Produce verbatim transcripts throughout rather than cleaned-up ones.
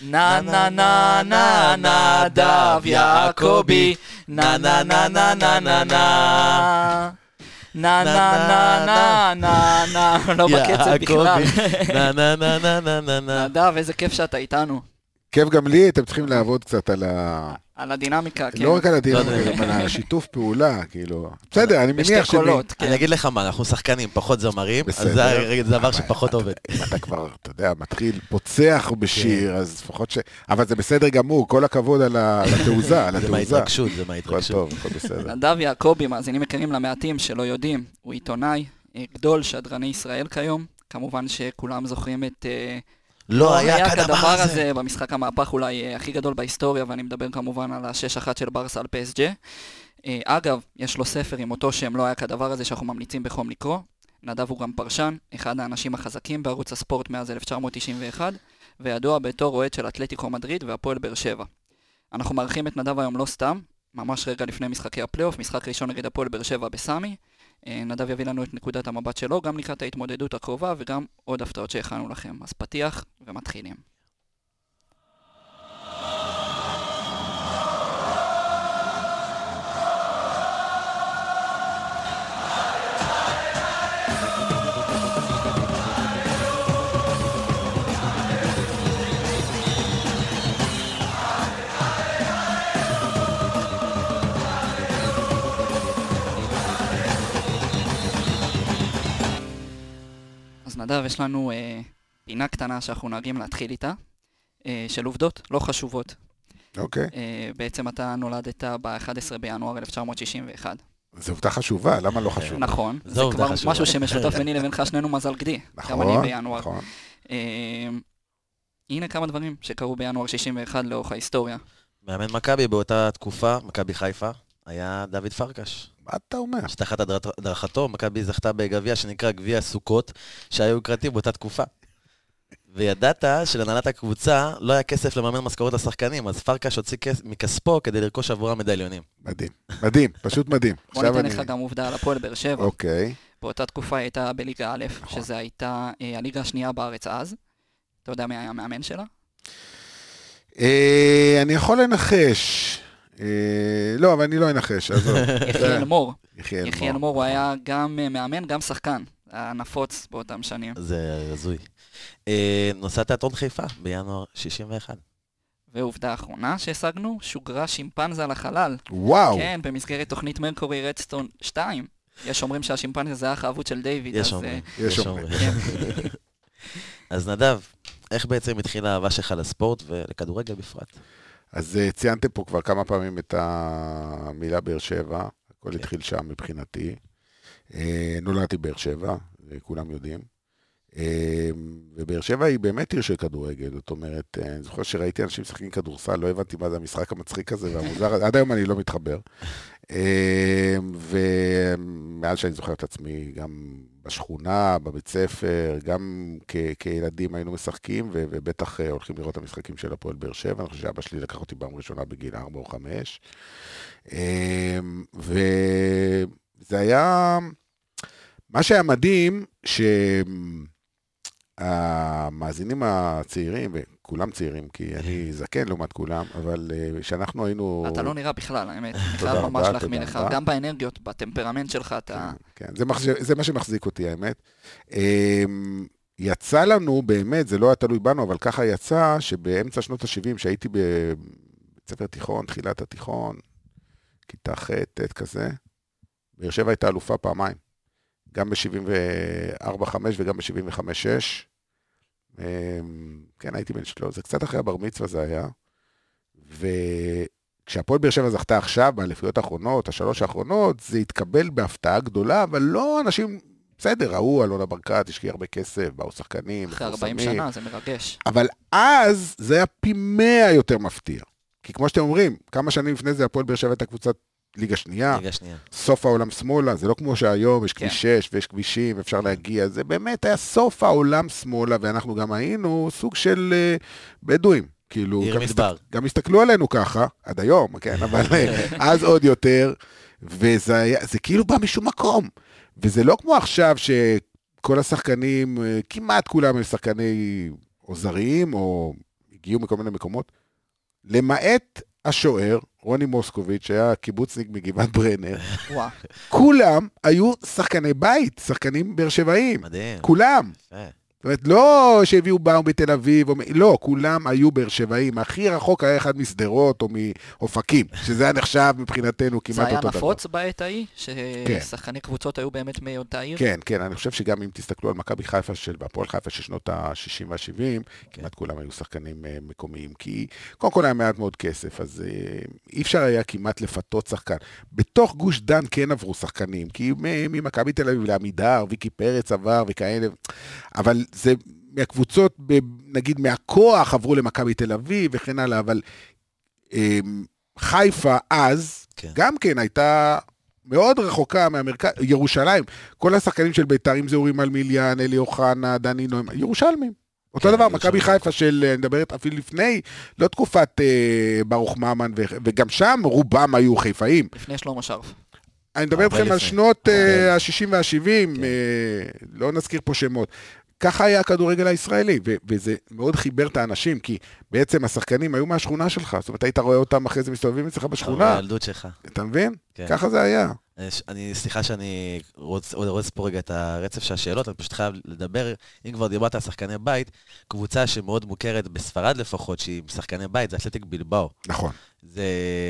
נה נה נה נה נדב יעקבי, נה נה נה נה נה נה נה נה נה נה נה נה לא בקצב בכלל. נה נה נה נה נה נה נה נדב, איזה כיף שאתה איתנו. כיף גם לי, אתם צריכים לעבוד קצת על ה... על הדינמיקה, כן. לא רק על הדינמיקה, גם על השיתוף פעולה, כאילו. בסדר, אני מניח בשתי קולות, כן. אני אגיד לך מה, אנחנו שחקנים, פחות זמרים, אז זה דבר שפחות עובד. אם אתה כבר, אתה יודע, מתחיל פוצח בשיר, אז לפחות ש... אבל זה בסדר גמור, כל הכבוד על התעוזה, על התעוזה. זה מההתרגשות, זה הכל מההתרגשות. טוב, הכל בסדר. נדב יעקבי, מאזינים יקרים למעטים שלא יודעים, הוא עיתונאי, גדול שדרני ישראל כיום. כמובן שכולם זוכרים את... לא היה כדבר הזה. במשחק המהפך אולי הכי גדול בהיסטוריה, ואני מדבר כמובן על ה-שש אחת של ברסה על פי אס ג'י. אגב, יש לו ספר עם אותו שם, לא היה כדבר הזה שאנחנו ממליצים בחום לקרוא. נדב הוא גם פרשן, אחד האנשים החזקים בערוץ הספורט מאז אלף תשע מאות תשעים ואחת, וידוע בתור אוהד של אתלטיקו מדריד והפועל באר שבע. אנחנו מארחים את נדב היום לא סתם, ממש רגע לפני משחקי הפלייאוף, משחק ראשון נגד הפועל באר שבע בסמי. נדב יביא לנו את נקודת המבט שלו, גם לקראת ההתמודדות הקרובה וגם עוד הפתעות שהכנו לכם. אז פתיח ומתחילים. נדב, יש לנו אה, פינה קטנה שאנחנו נוהגים להתחיל איתה, אה, של עובדות לא חשובות. אוקיי. אה, בעצם אתה נולדת ב-אחד עשר בינואר אלף תשע מאות שישים ואחת. זו עובדה חשובה, למה לא חשוב? נכון, זה כבר משהו שמשותף ביני לבינך, שנינו מזל גדי. נכון, גם אני בינואר. נכון. אה, הנה כמה דברים שקרו בינואר שישים ואחת לאורך ההיסטוריה. מאמן מכבי באותה תקופה, מכבי חיפה, היה דוד פרקש. מה אתה אומר? שתחת הדרכתו, מכבי זכתה בגביע שנקרא גביע סוכות, שהיו יוקרתיים באותה תקופה. וידעת שלהנהלת הקבוצה לא היה כסף לממן משכורות לשחקנים, אז פרקש הוציא מכספו כדי לרכוש עבורם מדליונים. מדהים, מדהים, פשוט מדהים. בוא ניתן לך גם עובדה על הפועל באר שבע. אוקיי. באותה תקופה הייתה בליגה א', שזה הייתה הליגה השנייה בארץ אז. אתה יודע מי היה המאמן שלה? אני יכול לנחש. לא, אבל אני לא אנחש. יחיאל מור. יחיאל מור הוא היה גם מאמן, גם שחקן. היה נפוץ באותם שנים. זה רזוי. נוסע תיאטרון חיפה בינואר שישים ואחת. ועובדה האחרונה שהשגנו, שוגרה שימפנזה לחלל. וואו. כן, במסגרת תוכנית מרקורי רדסטון שתיים. יש אומרים שהשימפנזה זה האח האבוד של דיוויד. יש אומרים. יש אומרים. אז נדב, איך בעצם התחילה האהבה שלך לספורט ולכדורגל בפרט? אז ציינתם פה כבר כמה פעמים את המילה באר שבע, הכל התחיל שם מבחינתי. נולדתי באר שבע, כולם יודעים. ובאר שבע היא באמת עיר של כדורגל, זאת אומרת, אני זוכר שראיתי אנשים משחקים כדורסל, לא הבנתי מה זה המשחק המצחיק הזה והמוזר, עד היום אני לא מתחבר. ומעל שאני זוכר את עצמי, גם בשכונה, בבית ספר, גם כילדים היינו משחקים, ובטח הולכים לראות את המשחקים של הפועל באר שבע, אני חושב שאבא שלי לקח אותי פעם ראשונה בגיל ארבע או חמש. וזה היה, מה שהיה מדהים, שהמאזינים הצעירים, וכולם צעירים, כי אני זקן לעומת כולם, אבל שאנחנו היינו... אתה לא נראה בכלל, האמת. בכלל ממש להחמיא לך, גם באנרגיות, בטמפרמנט שלך, אתה... כן, זה מה שמחזיק אותי, האמת. יצא לנו, באמת, זה לא היה תלוי בנו, אבל ככה יצא, שבאמצע שנות ה-שבעים, שהייתי בבית ספר תיכון, תחילת התיכון, כיתה ח' ת' כזה, באר שבע הייתה אלופה פעמיים. גם ב-שבעים וארבע חמש וגם ב-שבעים וחמש שש. כן, הייתי בן שלוש, זה קצת אחרי הבר מצווה זה היה. וכשהפועל באר שבע זכתה עכשיו, באליפויות האחרונות, השלוש האחרונות, זה התקבל בהפתעה גדולה, אבל לא אנשים, בסדר, ראו, אלונה ברקת, השקיע הרבה כסף, באו שחקנים, אחרי ארבעים שנה, זה מרגש. אבל אז זה היה פי מאה יותר מפתיע. כי כמו שאתם אומרים, כמה שנים לפני זה, הפועל באר שבע הייתה קבוצת ליגה שנייה, ליגה שנייה. סוף העולם שמאלה, זה לא כמו שהיום, יש כביש שש ויש כבישים, אפשר להגיע, זה באמת היה סוף העולם שמאלה, ואנחנו גם היינו סוג של uh, בדואים, כאילו, עיר גם, מדבר. הסת... גם הסתכלו עלינו ככה, עד היום, כן, אבל אז עוד יותר, וזה היה, זה כאילו בא משום מקום, וזה לא כמו עכשיו שכל השחקנים, כמעט כולם הם שחקני עוזריים, או הגיעו מכל מיני מקומות, למעט השוער, רוני מוסקוביץ', שהיה קיבוצניק מגבעת ברנר, כולם היו שחקני בית, שחקנים באר שבעים. מדהים. כולם. זאת אומרת, לא שהביאו באו בתל אביב, או... לא, כולם היו באר שבעים. הכי רחוק היה אחד מסדרות או מאופקים, שזה היה נחשב מבחינתנו כמעט אותו דבר. זה היה נפוץ בעת ההיא, ששחקני קבוצות היו באמת מאותה עיר? כן, כן, אני חושב שגם אם תסתכלו על מכבי חיפה של, והפועל חיפה של שנות ה-שישים וה-שבעים, כמעט כולם היו שחקנים מקומיים, כי קודם כל היה מעט מאוד כסף, אז אי אפשר היה כמעט לפתות שחקן. בתוך גוש דן כן עברו שחקנים, כי ממכבי תל אביב לעמידר, ויקי פרץ עבר וכאלה, אבל זה מהקבוצות, נגיד מהכוח עברו למכבי תל אביב וכן הלאה, אבל חיפה אז, כן. גם כן הייתה מאוד רחוקה מהמרכז, ירושלים, כל השחקנים של בית"ר, אם זה אורי מלמיליאן, אלי אוחנה, דני נוים, ירושלמים. אותו כן, דבר, מכבי חיפה של, אני מדברת אפילו לפני, לא תקופת אה, ברוך מאמן, ו, וגם שם רובם היו חיפאים. לפני שלמה שרף. אני מדבר אתכם על שנות אה, ה-שישים וה-שבעים, כן. אה, לא נזכיר פה שמות. ככה היה הכדורגל הישראלי, ו- וזה מאוד חיבר את האנשים, כי בעצם השחקנים היו מהשכונה שלך, זאת אומרת, היית רואה אותם אחרי זה מסתובבים אצלך בשכונה. הילדות שלך. אתה מבין? כן. ככה זה היה. אני, סליחה שאני רוצה פה רגע את הרצף של השאלות, אני פשוט חייב לדבר, אם כבר דיברת על שחקני בית, קבוצה שמאוד מוכרת בספרד לפחות, שהיא שחקני בית, זה אתלטיק בלבאו. נכון. זה...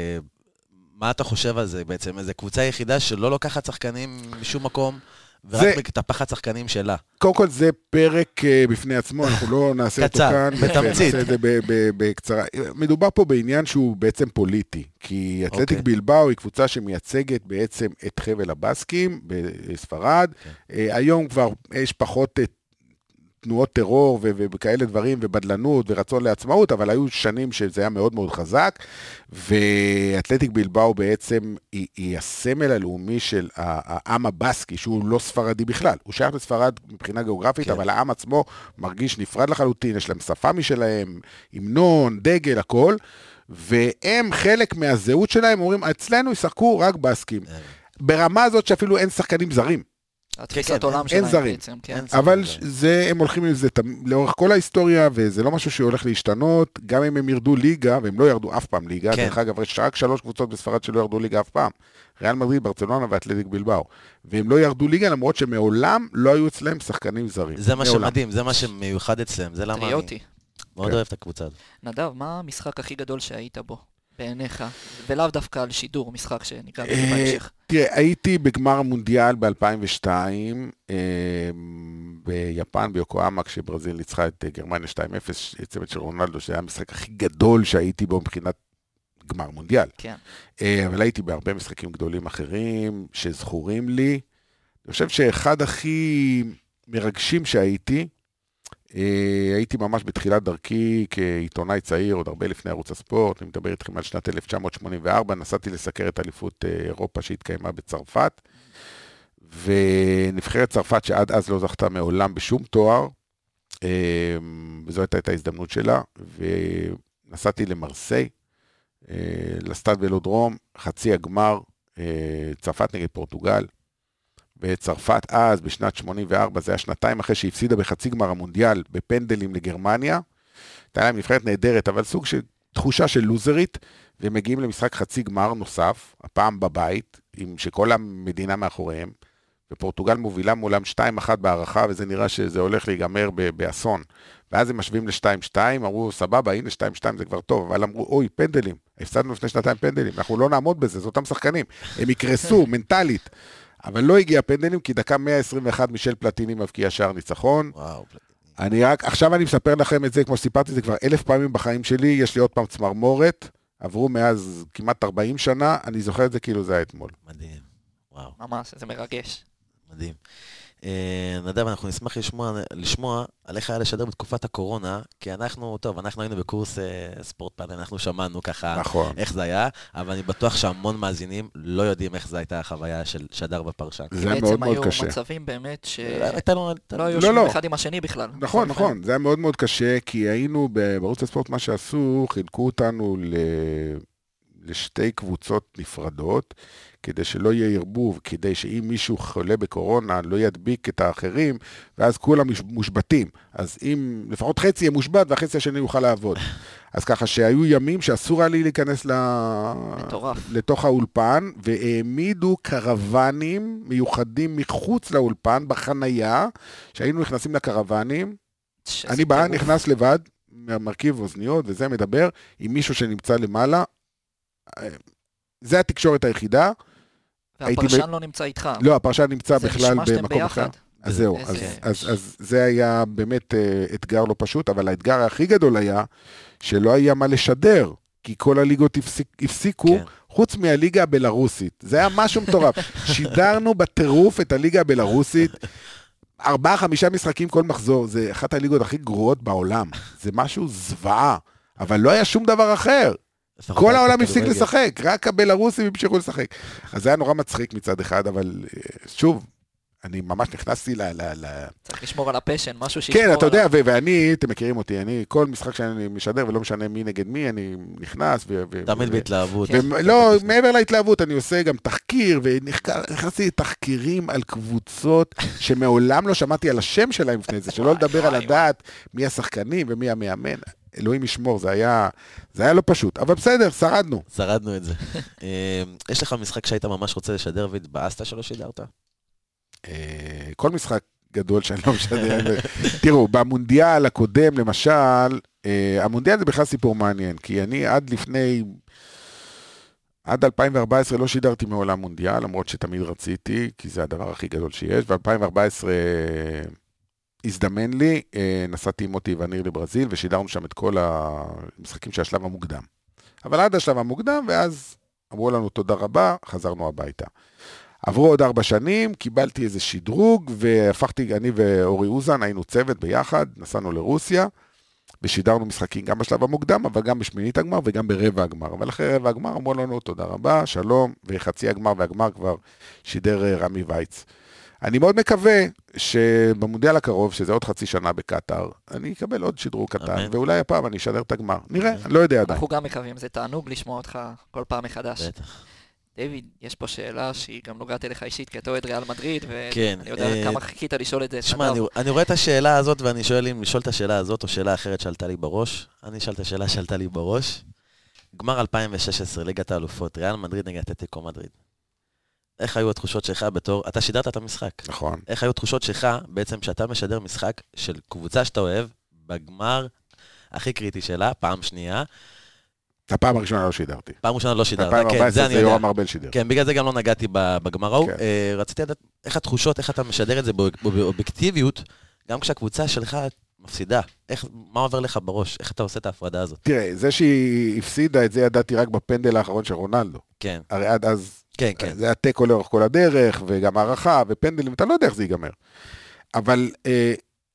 מה אתה חושב על זה בעצם? זו קבוצה יחידה שלא לוקחת שחקנים משום מקום, ורק זה... מטפחת שחקנים שלה. קודם כל זה פרק uh, בפני עצמו, אנחנו לא נעשה אותו כאן. קצר, בתמצית. נעשה את זה בקצרה. מדובר פה בעניין שהוא בעצם פוליטי, כי אתלטיק okay. בלבאו היא קבוצה שמייצגת בעצם את חבל הבסקים בספרד. Okay. Uh, היום כבר יש פחות uh, תנועות טרור ו- וכאלה דברים, ובדלנות ורצון לעצמאות, אבל היו שנים שזה היה מאוד מאוד חזק, ואתלטיק בלבאו בעצם היא, היא הסמל הלאומי של העם הבסקי, שהוא לא ספרדי בכלל, הוא שייך לספרד מבחינה גיאוגרפית, כן. אבל העם עצמו מרגיש נפרד לחלוטין, יש להם שפה משלהם, המנון, דגל, הכל, והם חלק מהזהות שלהם, אומרים, אצלנו ישחקו רק בסקים, ברמה הזאת שאפילו אין שחקנים זרים, התפיסת עולם שלהם בעצם, כן. אבל זה, הם הולכים עם זה לאורך כל ההיסטוריה, וזה לא משהו שהולך להשתנות, גם אם הם ירדו ליגה, והם לא ירדו אף פעם ליגה, דרך אגב, יש רק שלוש קבוצות בספרד שלא ירדו ליגה אף פעם, ריאל מדריד, ברצלונה ואתלטיק בלבאו, והם לא ירדו ליגה, למרות שמעולם לא היו אצלם שחקנים זרים. זה מה שמדהים, זה מה שמיוחד אצלם, זה למה אני מאוד אוהב את הקבוצה הזאת. נדב, מה המשחק הכי גדול שהיית בו? בעיניך, ולאו דווקא על שידור, משחק שנקרא בהמשך. תראה, הייתי בגמר המונדיאל ב-אלפיים ושתיים, ביפן, ביוקוהמה, כשברזיל ניצחה את גרמניה שתיים אפס, צמד של רונלדו, שזה היה המשחק הכי גדול שהייתי בו מבחינת גמר מונדיאל. כן. אבל הייתי בהרבה משחקים גדולים אחרים, שזכורים לי. אני חושב שאחד הכי מרגשים שהייתי, הייתי ממש בתחילת דרכי כעיתונאי צעיר, עוד הרבה לפני ערוץ הספורט, אני מדבר איתכם על שנת אלף תשע מאות שמונים וארבע, נסעתי לסקר את אליפות אירופה שהתקיימה בצרפת, ונבחרת צרפת שעד אז לא זכתה מעולם בשום תואר, וזו הייתה את ההזדמנות שלה, ונסעתי למרסיי, לסטאד ולודרום, חצי הגמר, צרפת נגד פורטוגל, בצרפת אז, בשנת שמונים וארבע, זה היה שנתיים אחרי שהפסידה בחצי גמר המונדיאל, בפנדלים לגרמניה. הייתה להם נבחרת נהדרת, אבל סוג של תחושה של לוזרית, והם מגיעים למשחק חצי גמר נוסף, הפעם בבית, עם שכל המדינה מאחוריהם, ופורטוגל מובילה מולם שתיים אחת בהערכה, וזה נראה שזה הולך להיגמר באסון. ואז הם משווים ל-שתיים שתיים, אמרו, סבבה, הנה שתיים שתיים זה כבר טוב, אבל אמרו, אוי, פנדלים, הפסדנו לפני שנתיים פנדלים, אנחנו לא נעמוד בזה, זה אותם שחקנים, הם יקרסו מנטלית. אבל לא הגיע פנדלים, כי דקה מאה עשרים ואחת מישל פלטיני מבקיע שער ניצחון. וואו, פלטיני. אני רק, עכשיו אני מספר לכם את זה, כמו שסיפרתי, זה כבר אלף פעמים בחיים שלי, יש לי עוד פעם צמרמורת, עברו מאז כמעט ארבעים שנה, אני זוכר את זה כאילו זה היה אתמול. מדהים, וואו. ממש, זה מרגש. מדהים. נדב, אנחנו נשמח לשמוע, לשמוע על איך היה לשדר בתקופת הקורונה, כי אנחנו, טוב, אנחנו היינו בקורס ספורט פאנל, אנחנו שמענו ככה נכון. איך זה היה, אבל אני בטוח שהמון מאזינים לא יודעים איך זה הייתה החוויה של שדר בפרשן. זה היה מאוד מאוד קשה. בעצם היו מצבים באמת שלא היו יושבים אחד עם השני בכלל. נכון, נכון, זה היה מאוד מאוד קשה, כי היינו בערוץ הספורט, מה שעשו, חילקו אותנו ל... לשתי קבוצות נפרדות, כדי שלא יהיה ערבוב, כדי שאם מישהו חולה בקורונה, לא ידביק את האחרים, ואז כולם מושבתים. אז אם לפחות חצי יהיה מושבת, והחצי השני יוכל לעבוד. אז ככה שהיו ימים שאסור היה לי להיכנס לתוך האולפן, והעמידו קרוונים מיוחדים מחוץ לאולפן, בחנייה, שהיינו נכנסים לקרוונים, אני בא, נכנס לבד, מרכיב אוזניות, וזה מדבר עם מישהו שנמצא למעלה, זה התקשורת היחידה. והפרשן לא נמצא איתך. לא, הפרשן נמצא בכלל במקום אחר. אז זהו, אז זה היה באמת אתגר לא פשוט, אבל האתגר הכי גדול היה, שלא היה מה לשדר, כי כל הליגות הפסיקו, חוץ מהליגה הבלרוסית. זה היה משהו מטורף. שידרנו בטירוף את הליגה הבלרוסית, ארבעה, חמישה משחקים כל מחזור, זה אחת הליגות הכי גרועות בעולם. זה משהו זוועה, אבל לא היה שום דבר אחר. כל העולם הפסיק לשחק, רק הבלרוסים המשיכו לשחק. אז זה היה נורא מצחיק מצד אחד, אבל שוב, אני ממש נכנסתי ל... צריך לשמור על הפשן, משהו שישמור על... כן, אתה יודע, ואני, אתם מכירים אותי, אני, כל משחק שאני משדר, ולא משנה מי נגד מי, אני נכנס ו... תמיד בהתלהבות. לא, מעבר להתלהבות, אני עושה גם תחקיר, ונכנסתי תחקירים על קבוצות שמעולם לא שמעתי על השם שלהם לפני זה, שלא לדבר על הדעת מי השחקנים ומי המאמן. אלוהים ישמור, זה היה, זה היה לא פשוט, אבל בסדר, שרדנו. שרדנו את זה. יש לך משחק שהיית ממש רוצה לשדר והתבאסת שלא שידרת? כל משחק גדול שאני לא משדר. תראו, במונדיאל הקודם, למשל, המונדיאל זה בכלל סיפור מעניין, כי אני עד לפני, עד אלפיים וארבע עשרה לא שידרתי מעולם מונדיאל, למרות שתמיד רציתי, כי זה הדבר הכי גדול שיש, ו-אלפיים וארבע עשרה הזדמן לי, נסעתי עם מוטי וניר לברזיל, ושידרנו שם את כל המשחקים של השלב המוקדם. אבל עד השלב המוקדם, ואז אמרו לנו תודה רבה, חזרנו הביתה. עברו עוד ארבע שנים, קיבלתי איזה שדרוג, והפכתי, אני ואורי אוזן, היינו צוות ביחד, נסענו לרוסיה, ושידרנו משחקים גם בשלב המוקדם, אבל גם בשמינית הגמר וגם ברבע הגמר. אבל אחרי רבע הגמר אמרו לנו תודה רבה, שלום, וחצי הגמר והגמר כבר שידר רמי וייץ. אני מאוד מקווה שבמונדיאל הקרוב, שזה עוד חצי שנה בקטר, אני אקבל עוד שדרוג קטן, ואולי הפעם אני אשדר את הגמר. נראה, אני לא יודע עדיין. אנחנו גם מקווים, זה תענוג לשמוע אותך כל פעם מחדש. בטח. דיוויד, יש פה שאלה שהיא גם נוגעת אליך אישית, כי אתה אוהד ריאל מדריד, ואני יודע כמה חיכית לשאול את זה. שמע, אני רואה את השאלה הזאת, ואני שואל אם לשאול את השאלה הזאת, או שאלה אחרת שעלתה לי בראש. אני אשאל את השאלה שעלתה לי בראש. גמר אלפיים ושש עשרה, ליגת האלופות, ריאל מדריד נגד אתלטיקו מדריד. איך היו התחושות שלך בתור, אתה שידרת את המשחק. נכון. איך היו התחושות שלך, בעצם שאתה משדר משחק של קבוצה שאתה אוהב, בגמר הכי קריטי שלה, פעם שנייה. הפעם הראשונה לא שידרתי. פעם ראשונה לא שידרת, כן, זה אני יודע. זה יורם ארבל שידר. כן, בגלל זה גם לא נגעתי בגמר ההוא. רציתי לדעת איך התחושות, איך אתה משדר את זה באובייקטיביות, גם כשהקבוצה שלך מפסידה. מה עובר לך בראש? איך אתה עושה את ההפרדה הזאת? תראה, זה שהיא הפסידה, את זה ידעתי רק בפנדל האחרון של רונלדו. כן. הרי עד אז, כן, כן. זה היה טקו לאורך כל הדרך, וגם הערכה, ופנדלים, אתה לא יודע איך זה ייגמר. אבל אה,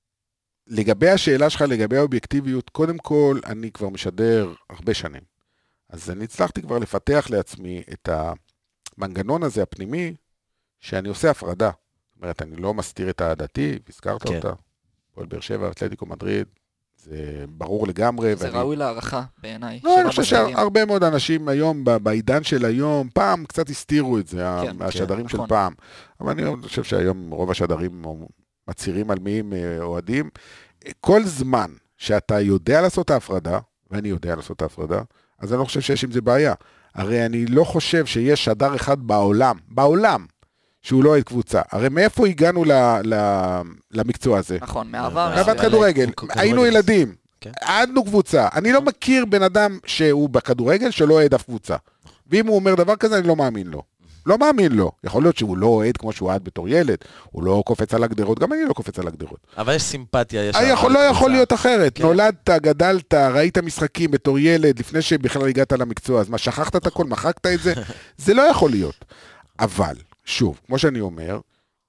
לגבי השאלה שלך, לגבי האובייקטיביות, קודם כל, אני כבר משדר הרבה שנים. אז אני הצלחתי כבר לפתח לעצמי את המנגנון הזה הפנימי, שאני עושה הפרדה. זאת אומרת, אני לא מסתיר את העדתי, הזכרת כן. אותה. פועל באר שבע, אתלטיקו מדריד, זה ברור לגמרי. זה ואני... ראוי להערכה בעיניי. לא, אני חושב שהרבה מאוד אנשים היום, בעידן של היום, פעם קצת הסתירו את זה, כן, השדרים כן, של נכון. פעם. אבל אני חושב שהיום רוב השדרים מצהירים על מי הם אוהדים. כל זמן שאתה יודע לעשות ההפרדה, ואני יודע לעשות ההפרדה, אז אני לא חושב שיש עם זה בעיה. הרי אני לא חושב שיש שדר אחד בעולם, בעולם, שהוא לא אוהד קבוצה. הרי מאיפה הגענו ל, ל, למקצוע הזה? נכון, מעבר. מעבר כדורגל. היינו ילדים. עדנו קבוצה. אני לא מכיר בן אדם שהוא בכדורגל שלא אוהד אף קבוצה. ואם הוא אומר דבר כזה, אני לא מאמין לו. לא מאמין לו. יכול להיות שהוא לא אוהד כמו שהוא אוהד בתור ילד. הוא לא קופץ על הגדרות. גם אני לא קופץ על הגדרות. אבל יש סימפתיה. יש לא יכול להיות אחרת. נולדת, גדלת, ראית משחקים בתור ילד, לפני שבכלל הגעת למקצוע. אז מה, שכחת את הכל, מחקת את זה? זה לא יכול להיות. אבל, שוב, כמו שאני אומר,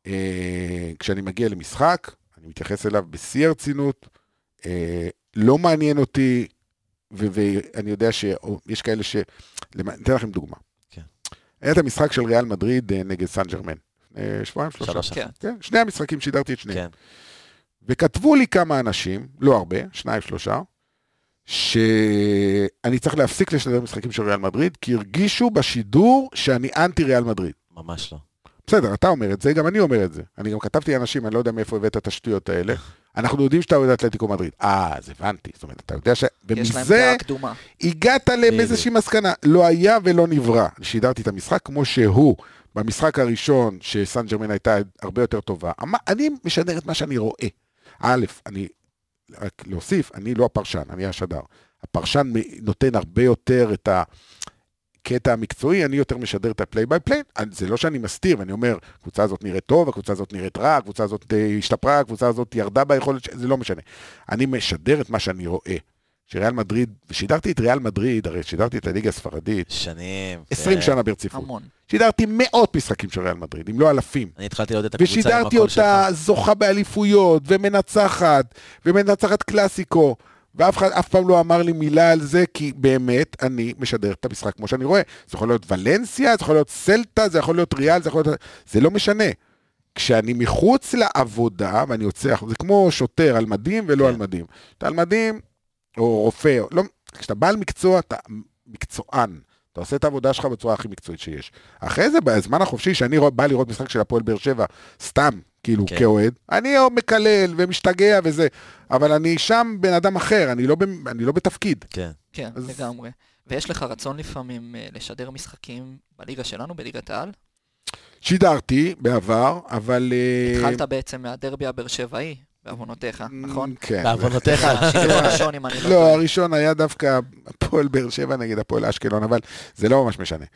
אה, כשאני מגיע למשחק, אני מתייחס אליו בשיא הרצינות, אה, לא מעניין אותי, ו- ואני יודע שיש כאלה ש... ניתן לכם דוגמה. כן. היה את המשחק של ריאל מדריד נגד סן ג'רמן. שבועיים, שלושה. שלושה. כן. כן. שני המשחקים שידרתי את שניהם. כן. וכתבו לי כמה אנשים, לא הרבה, שניים, שלושה, שאני צריך להפסיק לשדר משחקים של ריאל מדריד, כי הרגישו בשידור שאני אנטי ריאל מדריד. ממש לא. בסדר, אתה אומר את זה, גם אני אומר את זה. אני גם כתבתי לאנשים, אני לא יודע מאיפה הבאת את השטויות האלה. אנחנו יודעים שאתה אוהד אתלטיקו מדריד. אה, אז הבנתי. זאת אומרת, אתה יודע ש... ומזה הגעת לאיזושהי מסקנה. לא היה ולא נברא. שידרתי את המשחק כמו שהוא, במשחק הראשון, שסן ג'רמן הייתה הרבה יותר טובה. אני משדר את מה שאני רואה. א', אני, רק להוסיף, אני לא הפרשן, אני השדר. הפרשן נותן הרבה יותר את ה... קטע המקצועי, אני יותר משדר את הפליי ביי פליי, זה לא שאני מסתיר, ואני אומר, הקבוצה הזאת נראית טוב, הקבוצה הזאת נראית רע, הקבוצה הזאת השתפרה, הקבוצה הזאת ירדה ביכולת, זה לא משנה. אני משדר את מה שאני רואה. שריאל מדריד, ושידרתי את ריאל מדריד, הרי שידרתי את הליגה הספרדית. שנים. עשרים שנה ברציפות. המון. שידרתי מאות משחקים של ריאל מדריד, אם לא אלפים. אני התחלתי לעוד את הקבוצה עם ושידרתי הקול שלך. אותה זוכה באליפויות, ומנצחת, ומנצחת קלאסיקו. ואף אחד אף פעם לא אמר לי מילה על זה, כי באמת אני משדר את המשחק כמו שאני רואה. זה יכול להיות ולנסיה, זה יכול להיות סלטה, זה יכול להיות ריאל, זה יכול להיות... זה לא משנה. כשאני מחוץ לעבודה, ואני יוצא, זה כמו שוטר על מדים ולא כן. על מדים. אתה על מדים, או רופא, לא... כשאתה בעל מקצוע, אתה מקצוען. אתה עושה את העבודה שלך בצורה הכי מקצועית שיש. אחרי זה, בזמן החופשי, שאני בא לראות משחק של הפועל באר שבע, סתם, כאילו, כן. כאוהד, אני מקלל ומשתגע וזה, אבל אני שם בן אדם אחר, אני לא, ב, אני לא בתפקיד. כן, כן, אז... לגמרי. ויש לך רצון לפעמים לשדר משחקים בליגה שלנו, בליגת העל? שידרתי בעבר, אבל... התחלת בעצם מהדרבי הבאר שבעי, בעוונותיך, נכון? כן. בעוונותיך. הראשון, אם אני לא... לא, הראשון היה דווקא הפועל באר שבע נגד הפועל אשקלון, אבל זה לא ממש משנה.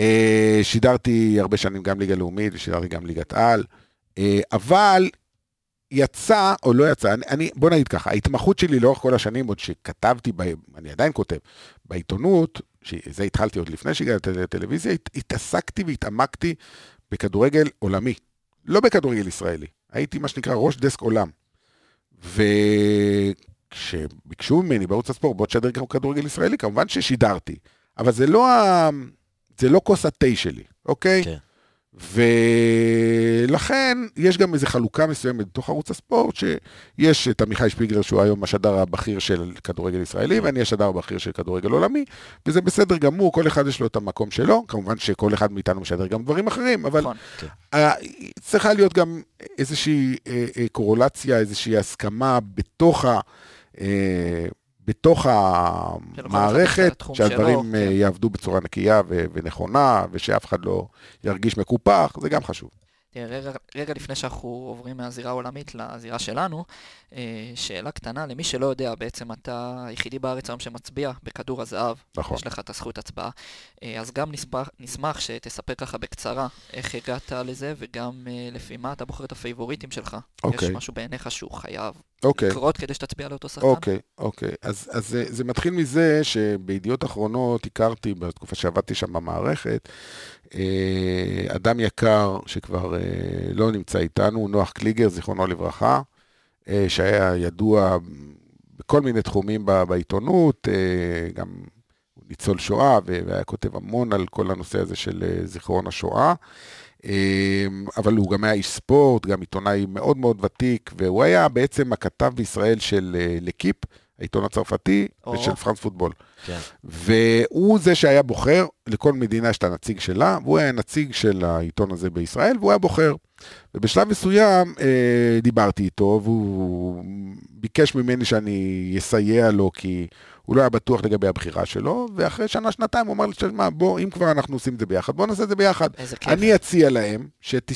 שידרתי הרבה שנים גם ליגה לאומית, ושידרתי גם ליגת העל, אבל יצא, או לא יצא, אני, בוא נגיד ככה, ההתמחות שלי לאורך כל השנים, עוד שכתבתי, אני עדיין כותב, בעיתונות, שזה התחלתי עוד לפני שהגעתי לטלוויזיה, התעסקתי והתעמקתי בכדורגל עולמי, לא בכדורגל ישראלי. הייתי מה שנקרא ראש דסק עולם. וכשביקשו ממני בערוץ הספורט, בוא תשדר כדורגל ישראלי, כמובן ששידרתי, אבל זה לא, זה לא כוס התה שלי, אוקיי? כן. ולכן יש גם איזו חלוקה מסוימת בתוך ערוץ הספורט, שיש את עמיחי שפיגלר שהוא היום השדר הבכיר של כדורגל ישראלי, ואני השדר הבכיר של כדורגל עולמי, וזה בסדר גמור, כל אחד יש לו את המקום שלו, כמובן שכל אחד מאיתנו משדר גם דברים אחרים, אבל צריכה להיות גם איזושהי קורולציה, איזושהי הסכמה בתוך ה... בתוך המערכת, שהדברים יעבדו בצורה נקייה ונכונה, ושאף אחד לא ירגיש מקופח, זה גם חשוב. רגע, רגע לפני שאנחנו עוברים מהזירה העולמית לזירה שלנו, שאלה קטנה, למי שלא יודע, בעצם אתה היחידי בארץ היום שמצביע בכדור הזהב, נכון. יש לך את הזכות הצבעה, אז גם נשמח, נשמח שתספר ככה בקצרה איך הגעת לזה, וגם לפי מה אתה בוחר את הפייבוריטים שלך. אוקיי. יש משהו בעיניך שהוא חייב אוקיי. לקרות כדי שתצביע לאותו שחקן? אוקיי, אוקיי. אז, אז זה, זה מתחיל מזה שבידיעות אחרונות הכרתי, בתקופה שעבדתי שם במערכת, אדם יקר שכבר לא נמצא איתנו, נוח קליגר, זיכרונו לברכה, שהיה ידוע בכל מיני תחומים בעיתונות, גם ניצול שואה, והיה כותב המון על כל הנושא הזה של זיכרון השואה, אבל הוא גם היה איש ספורט, גם עיתונאי מאוד מאוד ותיק, והוא היה בעצם הכתב בישראל של לקיפ, העיתון הצרפתי, או. ושל פרנס פוטבול. כן. והוא זה שהיה בוחר, לכל מדינה יש את הנציג שלה, והוא היה נציג של העיתון הזה בישראל, והוא היה בוחר. ובשלב מסוים אה, דיברתי איתו, והוא ביקש ממני שאני אסייע לו, כי הוא לא היה בטוח לגבי הבחירה שלו, ואחרי שנה, שנתיים הוא אמר לי, מה, בוא, אם כבר אנחנו עושים את זה ביחד, בוא נעשה את זה ביחד. אני אציע להם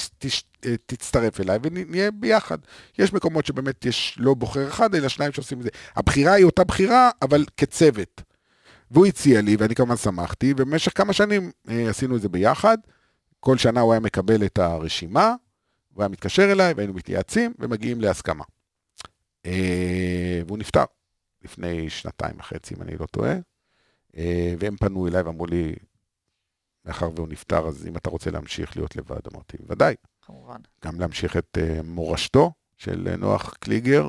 שתצטרף אליי, ונהיה ביחד. יש מקומות שבאמת יש לא בוחר אחד, אלא שניים שעושים את זה. הבחירה היא אותה בחירה, אבל כצוות. והוא הציע לי, ואני כמובן שמחתי, ובמשך כמה שנים אה, עשינו את זה ביחד. כל שנה הוא היה מקבל את הרשימה, הוא היה מתקשר אליי, והיינו מתייעצים, ומגיעים להסכמה. אה, והוא נפטר. לפני שנתיים וחצי, אם אני לא טועה, והם פנו אליי ואמרו לי, מאחר והוא נפטר, אז אם אתה רוצה להמשיך להיות לבד, אמרתי, ודאי. כמובן. גם להמשיך את מורשתו של נוח קליגר,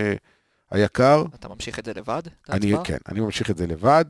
היקר. אתה ממשיך את זה לבד? אני, כן, אני ממשיך את זה לבד.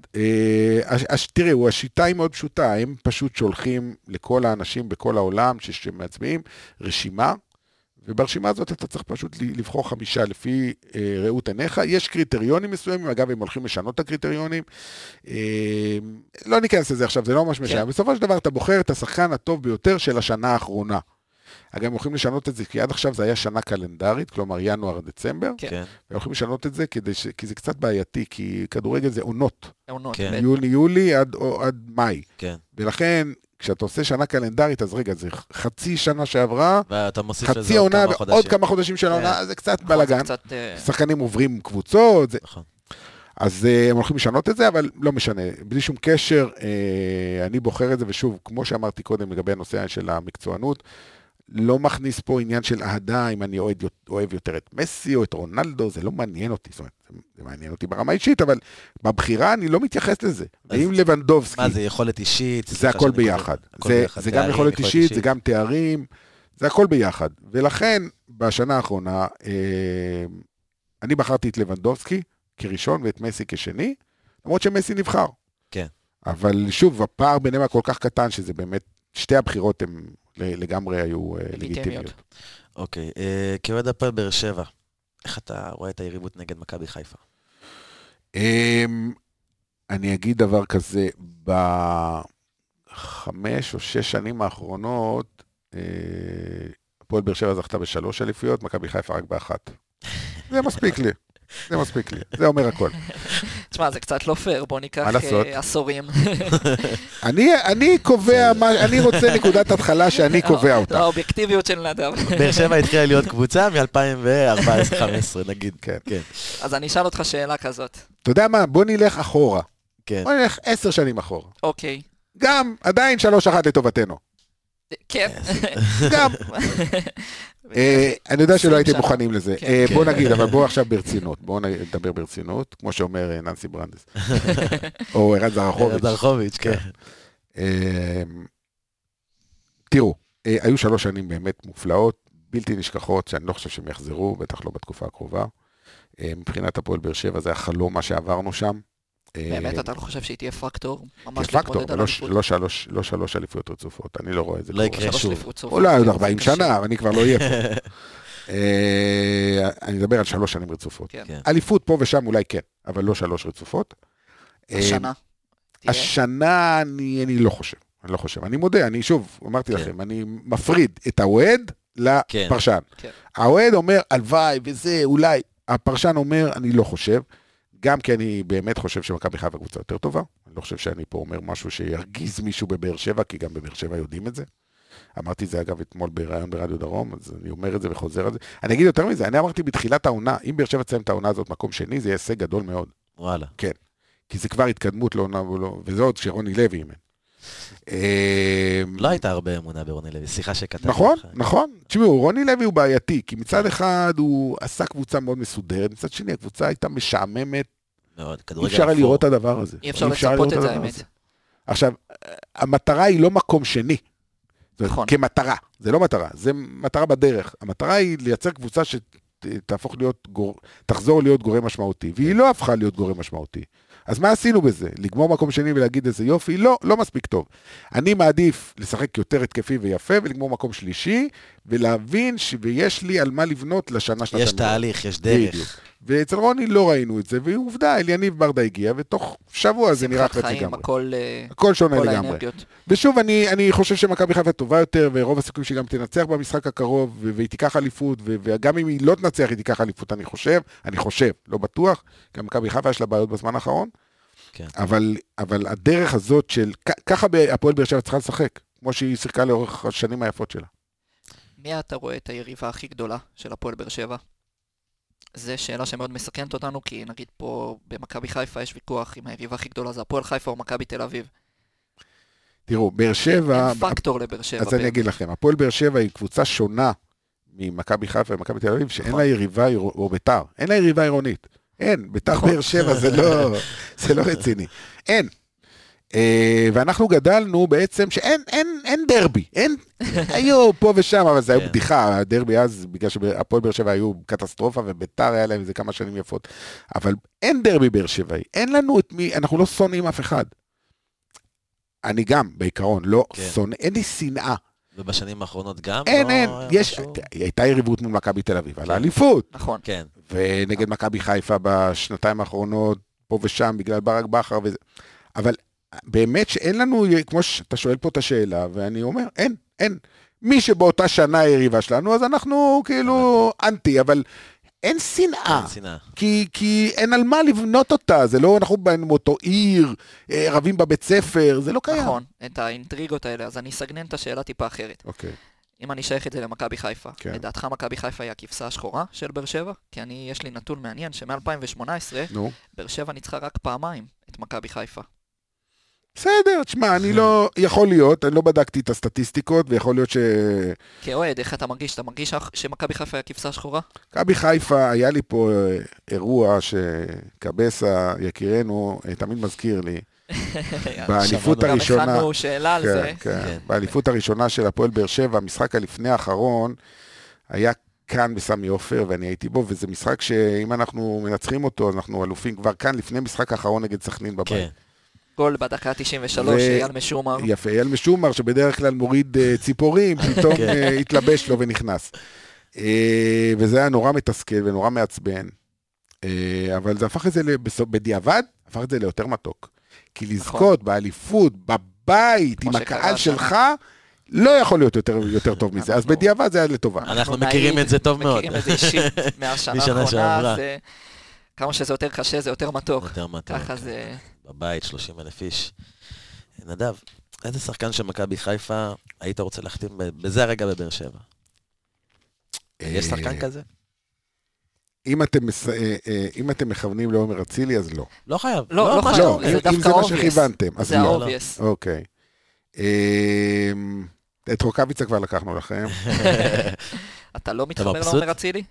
תראו, השיטה היא מאוד פשוטה, הם פשוט שולחים לכל האנשים בכל העולם שמצביעים רשימה, וברשימה הזאת אתה צריך פשוט לבחור חמישה לפי אה, ראות עיניך. יש קריטריונים מסוימים, אגב, הם הולכים לשנות את הקריטריונים. אה, לא ניכנס לזה עכשיו, זה לא ממש משנה. בסופו של דבר אתה בוחר את השחקן הטוב ביותר של השנה האחרונה. אגב, הם הולכים לשנות את זה, כי עד עכשיו זה היה שנה קלנדרית, כלומר ינואר דצמבר. כן. הם הולכים לשנות את זה, כדי ש... כי זה קצת בעייתי, כי כדורגל זה עונות. עונות. כן. יוני, יולי עד, עד מאי. כן. ולכן, כשאתה עושה שנה קלנדרית, אז רגע, זה חצי שנה שעברה, ואתה מוסיף חצי לזה עוד עונה, כמה חודשים. עוד כמה חודשים של העונה, זה קצת בלגן. שחקנים עוברים קבוצות, זה... נכון. אז uh, הם הולכים לשנות את זה, אבל לא משנה. בלי שום קשר, uh, אני בוחר את זה, ושוב, כמו שאמרתי קודם, לגבי הנושא של המקצוענות, לא מכניס פה עניין של אהדה, אם אני אוהב, אוהב יותר את מסי או את רונלדו, זה לא מעניין אותי, זאת אומרת, זה מעניין אותי ברמה אישית, אבל בבחירה אני לא מתייחס לזה. ואם לבנדובסקי... מה, זה יכולת אישית? זה הכל ביחד. זה, זה גם יכולת אישית, זה גם תארים, זה הכל ביחד. ולכן, בשנה האחרונה, אה, אני בחרתי את לבנדובסקי כראשון ואת מסי כשני, למרות שמסי נבחר. כן. אבל שוב, הפער ביניהם כל כך קטן, שזה באמת, שתי הבחירות הן לגמרי היו לגיטימיות. אוקיי, כאוהד הפועל באר שבע, איך אתה רואה את היריבות נגד מכבי חיפה? אני אגיד דבר כזה, בחמש או שש שנים האחרונות, הפועל באר שבע זכתה בשלוש אליפויות, מכבי חיפה רק באחת. זה מספיק לי. זה מספיק לי, זה אומר הכל. תשמע, זה קצת לא פייר, בוא ניקח עשורים. אני קובע, אני רוצה נקודת התחלה שאני קובע אותה. האובייקטיביות של נדב. באר שבע התחילה להיות קבוצה מ-אלפיים וארבע עשרה חמש עשרה נגיד. כן. אז אני אשאל אותך שאלה כזאת. אתה יודע מה, בוא נלך אחורה. בוא נלך עשר שנים אחורה. אוקיי. גם, עדיין שלוש אחת לטובתנו. כן. גם. אני יודע שלא הייתם מוכנים לזה. בוא נגיד, אבל בוא עכשיו ברצינות. בוא נדבר ברצינות, כמו שאומר ננסי ברנדס. או ערן זרחוביץ'. ערן זרחוביץ', כן. תראו, היו שלוש שנים באמת מופלאות, בלתי נשכחות, שאני לא חושב שהם יחזרו, בטח לא בתקופה הקרובה. מבחינת הפועל באר שבע, זה החלום מה שעברנו שם. באמת, אתה לא חושב שהיא תהיה פקטור? כפקטור, לא שלוש אליפויות רצופות, אני לא רואה את זה. לא יקרה שוב. אולי עוד ארבעים שנה, אבל אני כבר לא אהיה פה. אני מדבר על שלוש שנים רצופות. אליפות פה ושם אולי כן, אבל לא שלוש רצופות. השנה? השנה אני לא חושב, אני לא חושב. אני מודה, אני שוב, אמרתי לכם, אני מפריד את האוהד לפרשן. האוהד אומר, הלוואי וזה, אולי, הפרשן אומר, אני לא חושב. גם כי אני באמת חושב שמכבי חיפה קבוצה יותר טובה, אני לא חושב שאני פה אומר משהו שירגיז מישהו בבאר שבע, כי גם בבאר שבע יודעים את זה. אמרתי זה אגב אתמול ברעיון ברדיו דרום, אז אני אומר את זה וחוזר על זה. אני אגיד יותר מזה, אני אמרתי בתחילת העונה, אם באר שבע תסיים את העונה הזאת מקום שני, זה יהיה הישג גדול מאוד. וואלה. כן, כי זה כבר התקדמות לעונה, וזה עוד שרוני לוי אימן. לא הייתה הרבה אמונה ברוני לוי, שיחה שכתב. נכון, נכון. תשמעו, רוני לוי הוא בעייתי, כי מצד אחד הוא עשה קבוצה מאוד מסודרת, מצד שני הקבוצה הייתה משעממת. אי אפשר לראות את הדבר הזה. אי אפשר לצפות את זה, האמת. עכשיו, המטרה היא לא מקום שני. נכון. כמטרה, זה לא מטרה, זה מטרה בדרך. המטרה היא לייצר קבוצה שתהפוך להיות, תחזור להיות גורם משמעותי, והיא לא הפכה להיות גורם משמעותי. אז מה עשינו בזה? לגמור מקום שני ולהגיד איזה יופי? לא, לא מספיק טוב. אני מעדיף לשחק יותר התקפי ויפה, ולגמור מקום שלישי, ולהבין שיש לי על מה לבנות לשנה שנתיים. יש תהליך, יש דרך. ואצל רוני לא ראינו את זה, ועובדה, אליניב ברדה הגיע, ותוך שבוע זה נראה חצי גמרי. הכל, הכל שונה לגמרי. ושוב, אני, אני חושב שמכבי חיפה טובה יותר, ורוב הסיכויים שהיא גם תנצח במשחק הקרוב, והיא תיקח אליפות, וגם אם היא לא תנצח, היא תיקח אליפות, אני חושב, אני חושב, לא בטוח, גם מכבי חיפה יש לה בעיות בזמן האחרון, כן. אבל, אבל הדרך הזאת של, ככה הפועל באר שבע צריכה לשחק, כמו שהיא שיחקה לאורך השנים היפות שלה. מי אתה רואה את היריבה הכי גדולה של הפועל באר שבע? זו שאלה שמאוד מסכנת אותנו, כי נגיד פה במכבי חיפה יש ויכוח אם היריבה הכי גדולה זה הפועל חיפה או מכבי תל אביב. תראו, באר שבע... אין פקטור לבאר שבע. אז אני אגיד לכם, הפועל באר שבע היא קבוצה שונה ממכבי חיפה ומכבי תל אביב, שאין לה יריבה, או ביתר, אין לה יריבה עירונית. אין, ביתר באר שבע זה לא, זה לא רציני. אין. ואנחנו גדלנו בעצם שאין אין, אין דרבי, אין, היו פה ושם, אבל זה היו בדיחה, הדרבי אז, בגלל שהפועל באר שבע היו קטסטרופה, וביתר היה להם איזה כמה שנים יפות, אבל אין דרבי באר שבעי, אין לנו את מי, אנחנו לא שונאים אף אחד. אני גם, בעיקרון, לא שונא, אין לי שנאה. ובשנים האחרונות גם? אין, לא אין, היה יש, משהו? הייתה יריבות מול מכבי תל אביב, על האליפות, נכון. כן. ונגד מכבי חיפה בשנתיים האחרונות, פה ושם, בגלל ברק בכר וזה, אבל באמת שאין לנו, כמו שאתה שואל פה את השאלה, ואני אומר, אין, אין. מי שבאותה שנה היריבה שלנו, אז אנחנו כאילו אנטי, אבל אין שנאה. אין שנאה. כי, כי אין על מה לבנות אותה, זה לא, אנחנו באותו עיר, רבים בבית ספר, זה לא קיים. נכון, את האינטריגות האלה, אז אני אסגנן את השאלה טיפה אחרת. אוקיי. אם אני שייך את זה למכבי חיפה, כן. לדעתך מכבי חיפה היא הכבשה השחורה של באר שבע? כי אני, יש לי נתון מעניין שמ-אלפיים ושמונה עשרה, נו. באר שבע ניצחה רק פעמיים את מכבי חיפה. בסדר, תשמע, אני לא, יכול להיות, אני לא בדקתי את הסטטיסטיקות, ויכול להיות ש... כאוהד, איך אתה מרגיש? אתה מרגיש שמכבי חיפה היא הכבשה השחורה? מכבי חיפה, היה לי פה אירוע שקבסה, יקירנו, תמיד מזכיר לי, באליפות הראשונה... הכנו שאלה על זה. כן, באליפות הראשונה של הפועל באר שבע, המשחק הלפני האחרון, היה כאן בסמי עופר, ואני הייתי בו, וזה משחק שאם אנחנו מנצחים אותו, אז אנחנו אלופים כבר כאן, לפני משחק האחרון נגד סכנין בבית. כן. גול בדקה תשעים ושלוש, אייל משומר. יפה, אייל משומר, שבדרך כלל מוריד ציפורים, פתאום התלבש לו ונכנס. וזה היה נורא מתסכל ונורא מעצבן. אבל זה הפך את זה, בדיעבד, הפך את זה ליותר מתוק. כי לזכות באליפות, בבית, עם הקהל שלך, לא יכול להיות יותר טוב מזה. אז בדיעבד זה היה לטובה. אנחנו מכירים את זה טוב מאוד. מכירים את זה אישית מהשנה האחרונה. כמה שזה יותר קשה, זה יותר מתוק. יותר מתוק. ככה זה... בבית, שלושים אלף איש. נדב, איזה שחקן של מכבי חיפה היית רוצה להחתים בזה הרגע בבאר שבע? יש שחקן כזה? אם אתם, אם אתם מכוונים לעומר אצילי, אז לא. לא חייב. לא, לא חייב. זה דווקא מה שכיוונתם, אז זה לא. האובייס. אוקיי. את רוקאביצה כבר לקחנו לכם. אתה לא מתחבר לעומר אצילי?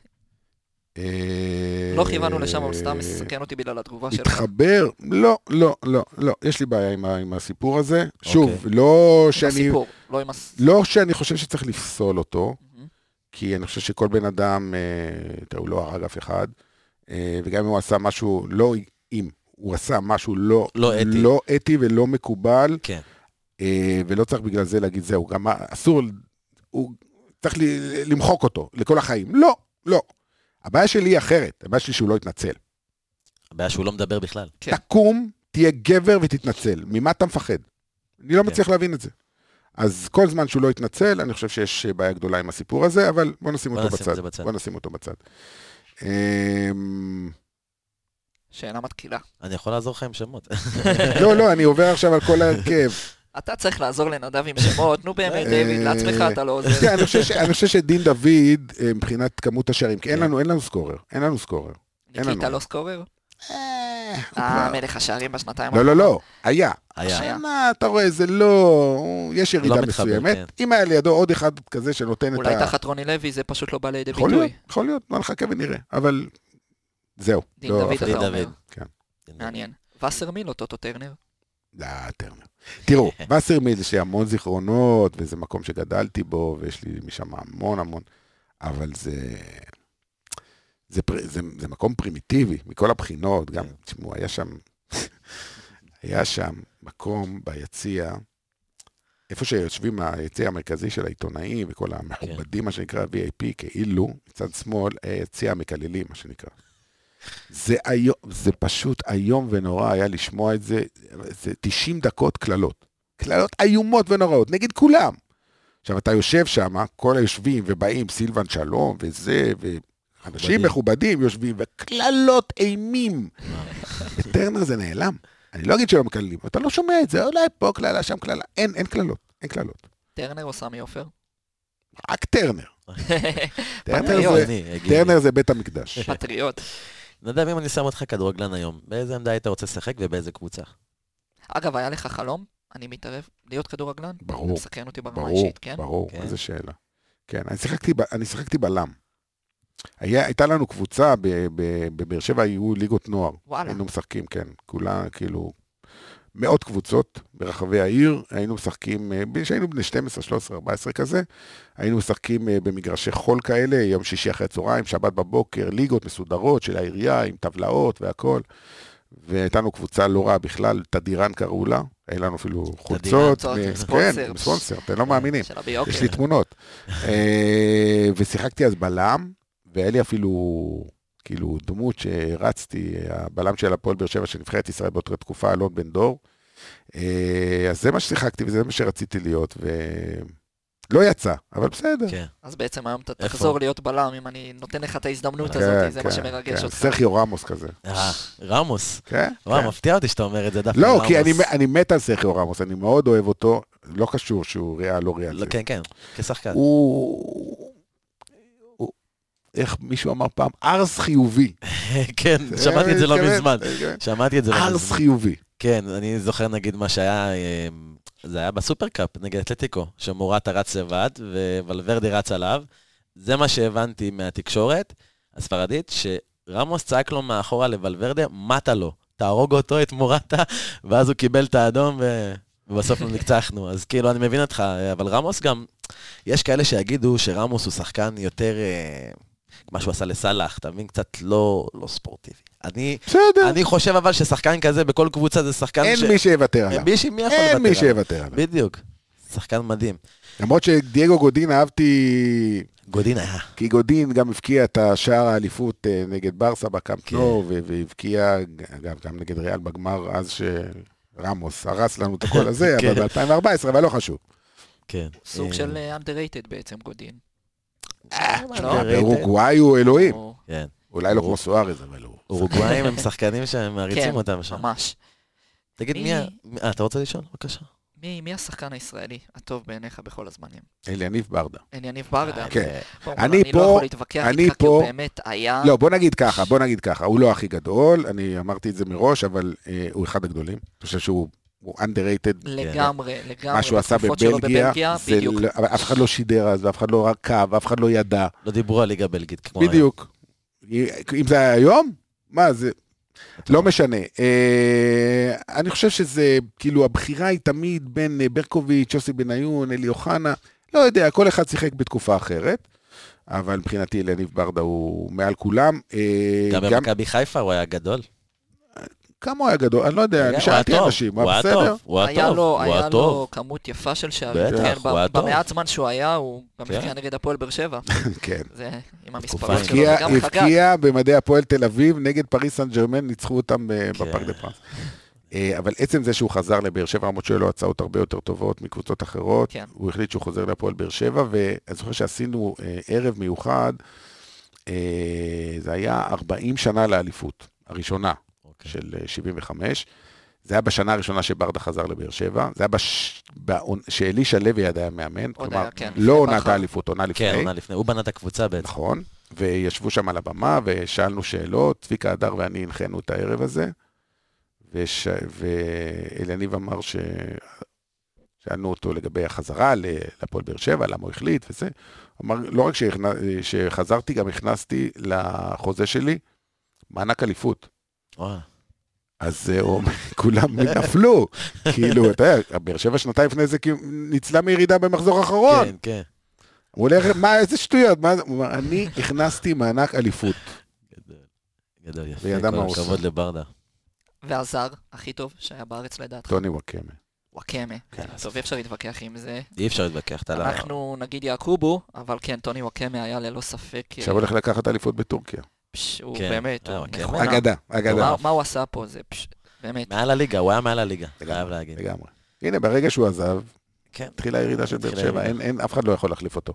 לא כיוונו לשם, אבל סתם מסכן אותי בגלל התגובה שלך. מתחבר? לא, לא, לא, לא. יש לי בעיה עם הסיפור הזה. שוב, לא שאני... לא שאני חושב שצריך לפסול אותו, כי אני חושב שכל בן אדם, הוא לא הרג אף אחד, וגם אם הוא עשה משהו, לא אם, הוא עשה משהו לא אתי ולא מקובל, ולא צריך בגלל זה להגיד זהו, גם אסור, הוא צריך למחוק אותו לכל החיים. לא, לא. הבעיה שלי היא אחרת, הבעיה שלי שהוא לא יתנצל. הבעיה שהוא לא מדבר בכלל. תקום, תהיה גבר ותתנצל. ממה אתה מפחד? אני לא מצליח להבין את זה. אז כל זמן שהוא לא יתנצל, אני חושב שיש בעיה גדולה עם הסיפור הזה, אבל בוא נשים אותו בצד. בוא נשים אותו בצד. שאלה מתקילה. אני יכול לעזור לך עם שמות. לא, לא, אני עובר עכשיו על כל ההרכב. אתה צריך לעזור לנדב עם שמות, נו באמת, דיוויד, לעצמך אתה לא עוזר. אני חושב שדין דוד, מבחינת כמות השערים, כי אין לנו סקורר, אין לנו סקורר. ניקיטה לא סקורר? אה, מלך השערים בשנתיים. לא, לא, לא, היה. היה. אתה רואה, זה לא, יש ירידה מסוימת. אם היה לידו עוד אחד כזה שנותן את ה... אולי תחת רוני לוי, זה פשוט לא בא לידי ביטוי. יכול להיות, יכול להיות, נחכה ונראה, אבל זהו. דין דוד, אתה אומר. כן. מעניין. וסרמיל או טוטו טרנר? לא, טרנר. תראו, וסרמיל יש לי המון זיכרונות, וזה מקום שגדלתי בו, ויש לי משם המון המון, אבל זה... זה, זה, זה מקום פרימיטיבי, מכל הבחינות, גם, תשמעו, היה שם, היה שם מקום ביציע, איפה שיושבים היציע המרכזי של העיתונאים, וכל המכובדים, מה שנקרא וי איי פי, כאילו, מצד שמאל, היציע המקללים, מה שנקרא. זה, היום, זה פשוט היום ונורא היה לשמוע את זה, זה תשעים דקות כללות, כללות איומות ונוראות, נגד כולם. עכשיו, אתה יושב שם, כל היושבים ובאים, סילבן שלום וזה, ו... אנשים מכובדים יושבים, וכללות אימים. בטרנר זה נעלם. אני לא אגיד שלא מקללים, אתה לא שומע את זה, אולי פה כללה, שם כללה. אין, אין כללות, אין כללות. טרנר או סמי עופר? רק טרנר. טרנר זה בית המקדש. פטריוט. נדב, אם אני שם אותך כדורגלן היום, באיזה עמדה היית רוצה לשחק ובאיזה קבוצה? אגב, היה לך חלום? אני מתערב להיות כדורגלן? ברור. מסקרן אותי ברמה אישית, כן? ברור, איזה שאלה. כן, אני שיחקתי בלם. היה, הייתה לנו קבוצה, בבאר שבע היו ליגות נוער. וואלה. היינו משחקים, כן. כולה, כאילו, מאות קבוצות ברחבי העיר. היינו משחקים, שהיינו בני שתים עשרה, שלוש עשרה, ארבע עשרה כזה. היינו משחקים במגרשי חול כאלה, יום שישי אחרי הצהריים, שבת בבוקר, ליגות מסודרות של העירייה, עם טבלאות והכל. והייתה לנו קבוצה לא רעה בכלל, תדירן קראו לה. היה לנו אפילו חולצות. ספונסר. כן, ספונסר, אתם לא מאמינים. של הביוקר. יש לי תמונות. ושיחקתי אז בלם, והיה לי אפילו, כאילו, דמות שרצתי, הבלם של הפועל באר שבע, שנבחרת ישראל באותה תקופה, אלון בן דור. אז זה מה ששיחקתי, וזה מה שרציתי להיות, ולא יצא, אבל בסדר. אז בעצם היום אתה תחזור להיות בלם, אם אני נותן לך את ההזדמנות הזאת, זה מה שמרגש אותך. סרחיו רמוס כזה. רמוס? כן. וואו, מפתיע אותי שאתה אומר את זה דווקא. לא, כי אני מת על סרחיו רמוס, אני מאוד אוהב אותו, לא קשור שהוא ריאל, לא ריאל. כן, כן, כשחקן. הוא... איך מישהו אמר פעם, ארס חיובי. כן, שמעתי את זה לא מזמן. שמעתי את זה לא מזמן. ארס חיובי. כן, אני זוכר נגיד מה שהיה, זה היה בסופרקאפ נגד אתלטיקו, שמורטה רץ לבד וולברדי רץ עליו. זה מה שהבנתי מהתקשורת הספרדית, שרמוס צעק לו מאחורה לוולברדי, מתה לו, תהרוג אותו את מורטה, ואז הוא קיבל את האדום ובסוף נקצחנו. אז כאילו אני מבין אותך, אבל רמוס גם, יש כאלה שיגידו שרמוס הוא שחקן יותר... מה שהוא עשה לסלח, אתה מבין? קצת לא, לא ספורטיבי. אני, אני חושב אבל ששחקן כזה בכל קבוצה זה שחקן אין ש... מי שיוותר עליו. מי, מי יכול אין לוותר מי שיוותר עליו. בדיוק. שחקן מדהים. למרות שדייגו גודין אהבתי... גודין היה. כי גודין גם הבקיע את השער האליפות נגד ברסה בקאמפ נו, והבקיע גם, גם נגד ריאל בגמר, אז שרמוס הרס לנו את הכל הזה, אבל ב-אלפיים וארבע עשרה, אבל לא חשוב. כן. סוג של underrated בעצם גודין. אורוגוואי הוא אלוהים. כן. אולי לא כמו סוארז, אבל הוא... אורוגוואים הם שחקנים שהם מעריצים אותם שם. כן, ממש. תגיד, מי... אה, אתה רוצה לשאול? בבקשה. מי השחקן הישראלי הטוב בעיניך בכל הזמנים? אליניב ברדה. אליניב ברדה? כן. אני לא יכול להתווכח איתך, כי הוא באמת היה... לא, בוא נגיד ככה, בוא נגיד ככה. הוא לא הכי גדול, אני אמרתי את זה מראש, אבל הוא אחד הגדולים. אני חושב שהוא... הוא underrated. לגמרי, לגמרי. מה שהוא עשה בבלגיה, אף אחד לא שידר אז, ואף אחד לא עקב, אף אחד לא ידע. לא דיברו על ליגה בלגית כמו היום. בדיוק. אם זה היה היום, מה זה? לא משנה. אני חושב שזה, כאילו, הבחירה היא תמיד בין ברקוביץ', יוסי בניון, אלי אוחנה, לא יודע, כל אחד שיחק בתקופה אחרת, אבל מבחינתי אליניב ברדה הוא מעל כולם. גם במכבי חיפה הוא היה גדול. כמה הוא היה גדול? אני לא יודע, אני שאלתי אנשים, הוא היה טוב, הוא היה טוב. היה לו כמות יפה של שערים. בטח, הוא היה טוב. במעט זמן שהוא היה, הוא גם הבקיע נגד הפועל באר שבע. כן. זה עם המספרים שלו, וגם חגג. הבקיע במדי הפועל תל אביב, נגד פריס סן ז'רמן, ניצחו אותם בפארק דה פרנס. אבל עצם זה שהוא חזר לבאר שבע, למרות שלו הצעות הרבה יותר טובות מקבוצות אחרות, הוא החליט שהוא חוזר לפועל באר שבע, ואני זוכר שעשינו ערב מיוחד, זה היה ארבעים שנה לאליפות, הראשונה. של שבעים וחמש, זה היה בשנה הראשונה שברדה חזר לבאר שבע, זה היה בש... שאלישע לוי היה מאמן, כלומר, כן, לא עונת האליפות, עונה לפני. כן, עונה לפני, הוא בנה את הקבוצה בעצם. נכון, וישבו שם על הבמה, ושאלנו שאלות, צביקה הדר ואני הנחנו את הערב הזה, וש... ואליניב אמר ש... שאלנו אותו לגבי החזרה לפועל באר שבע, למה הוא החליט וזה, אמר, לא רק שהכנ... שחזרתי, גם הכנסתי לחוזה שלי, מענק אליפות. וואו. אז כולם נפלו, כאילו, אתה יודע, באר שבע שנתיים לפני זה ניצלה מירידה במחזור האחרון. כן, כן. הוא הולך, מה, איזה שטויות, מה זה? הוא אומר, אני הכנסתי מענק אליפות. גדול, גדול, יפה, כל כבוד לברדה. והזר, הכי טוב, שהיה בארץ לדעתך. טוני וואקמה. וואקמה, טוב, אי אפשר להתווכח עם זה. אי אפשר להתווכח, אתה לא... אנחנו נגיד יעקובו, אבל כן, טוני וואקמה היה ללא ספק... עכשיו הולך לקחת אליפות בטורקיה. הוא באמת, הוא נכונה. אגדה, אגדה. מה הוא עשה פה? זה באמת. מעל הליגה, הוא היה מעל הליגה, חייב להגיד. לגמרי. הנה, ברגע שהוא עזב, התחילה הירידה של באר שבע, אף אחד לא יכול להחליף אותו.